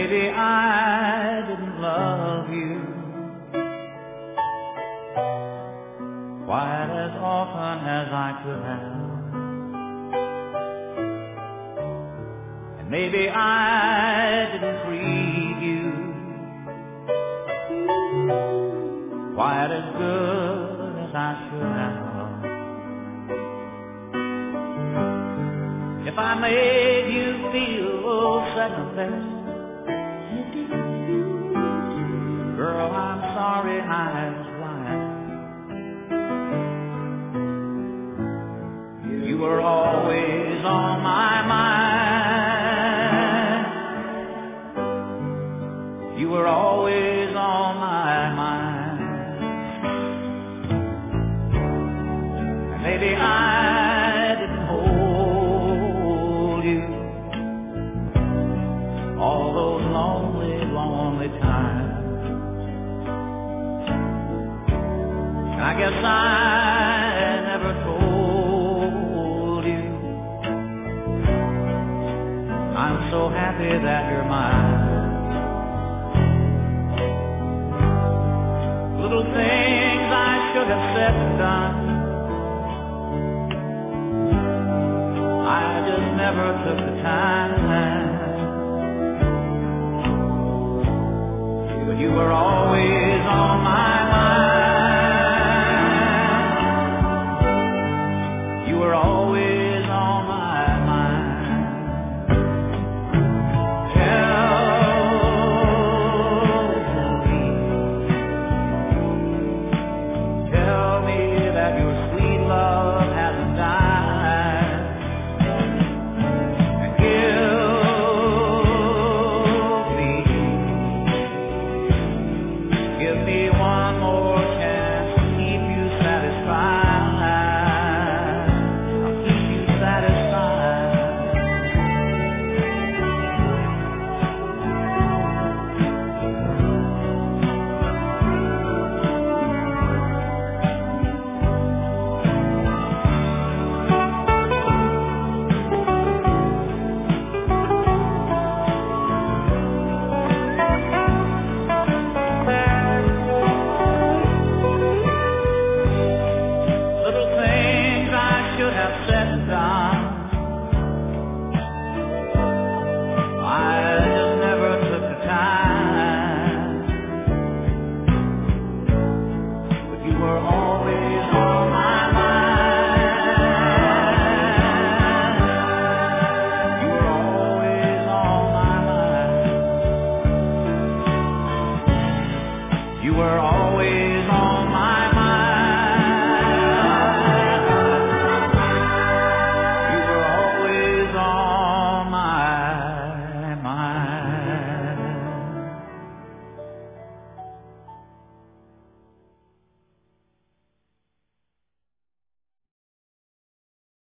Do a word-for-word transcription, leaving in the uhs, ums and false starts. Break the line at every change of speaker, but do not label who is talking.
maybe I didn't love you quite as often as I could have. And maybe I didn't treat you quite as good as I should have. If I made you feel second best, girl, I'm sorry I was blind. You were always on my mind. You were always on my mind. And maybe I didn't hold you all those lonely, lonely times. I guess I never told you I'm so happy that you're mine. Little things I should have said and done, I just never took the time. But you were all